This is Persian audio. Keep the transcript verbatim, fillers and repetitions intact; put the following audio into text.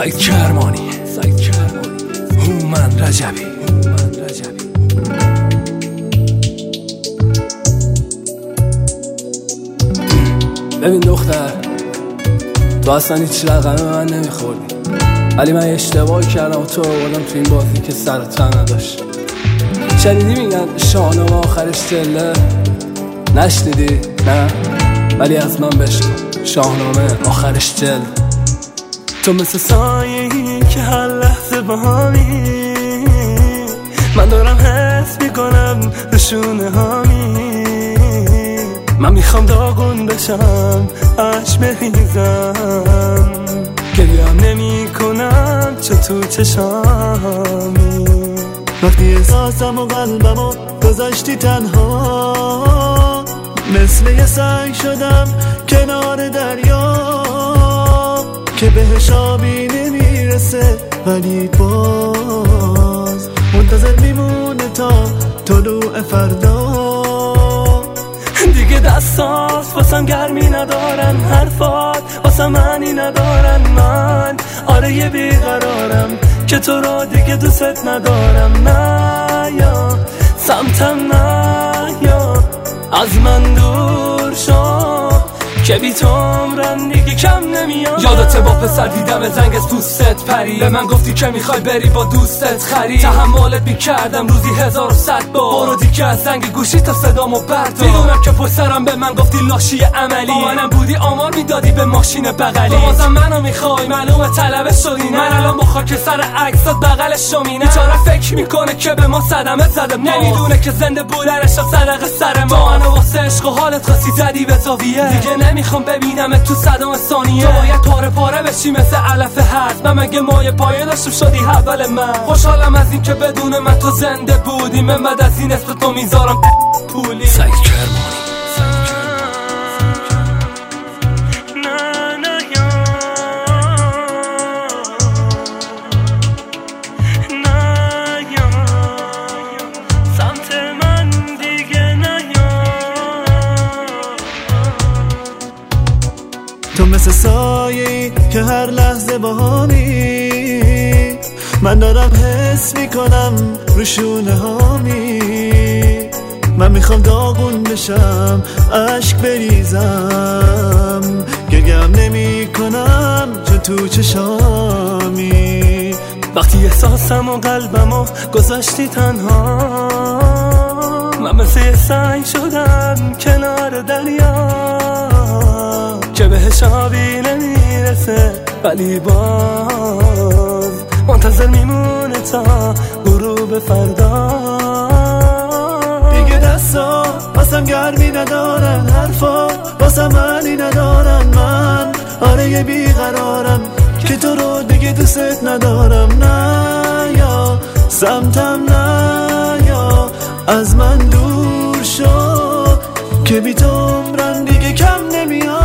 سعید کرمانی، سعید کرمانی، هومن رجبی، هومن رجبی. ببین دختر، تو اصلا هیچ رقم من نمیخوردی، ولی من اشتباه کردم و تو آوردم تو این بازی که سر تن نداشت. شنیدی میگن شاهنامه آخرش جله؟ نشنیدی؟ نه؟ ولی از من بشنو، شاهنامه آخرش جل. تو مثل سایه‌ای که هر لحظه باهامی، من دارم حس میکنم رشونه هامی. من میخوام داغون بشم، عشق بریزم، گریم نمی کنم چه تو چشامی. وقتی احساسم و قلبم و گذاشتی تنها، مثل یه سنگ شدم کنار دریا که بهش آبی نمیرسه، ولی باز منتظر میمونه تا طلوع فردا. دیگه دستات واسم گرمی ندارن، حرفات واسم معنی ندارن. من آره یه بیقرارم که تو رو دیگه دوست ندارم. نه یا سمتم، نه یا از من دور شو که بی تو عمرم دیگه کم نمیاد. یادت با پسر دیدم زنگ از دوستت پری، به من گفتی که میخوای بری با دوستت خری. تحملت میکردم روزی هزار و صد بار، برو دیگه از زنگ گوشی تا صدامو بردار. میدونم که پشت سرم به من گفتی لاشی عملی، با منم بودی آمار میدادی به ماشین بغلی. تو بازم منو میخوای، معلومه طلب شدی. من الان با خاک سر عکسات بغلش شمینه. بیچاره فکر میکنه که به ما صدمه زده، نمیدونه که زنده بودنش صدقه سر ما. منو واسه عشق و حالت خاصی زدی به زاویه، دیگه نمیخوام ببینم تو صدام ثانیه. تو باید پاره پاره بشی مثل علف هرز، من مگه مایه پایه داشتم شدی اول من. خوشحالم از این که بدون من تو زنده بودی، من بعد از این اسم تو میذارم پولی. سعید کرمانی. تو مثل سایه‌ای که هر لحظه باهامی، من دارم حس میکنم روشونه هامی. من میخوام داغون بشم، عشق بریزم، گریم نمی کنم چون تو چشامی. وقتی احساسم و قلبم و گذاشتی تنها، من مثل یه سنگ شدم کنار دریا که بهش آبی نمیرسه، ولی باز منتظر میمونه تا غروب فردا. دیگه دستا واسم گرمی ندارن، حرفا واسم معنی ندارن. من آره یه بیقرارم که تو رو دیگه دوست ندارم. نه یا سمتم، نه یا از من دور شو که بی تو عمرم دیگه کم نمیاد.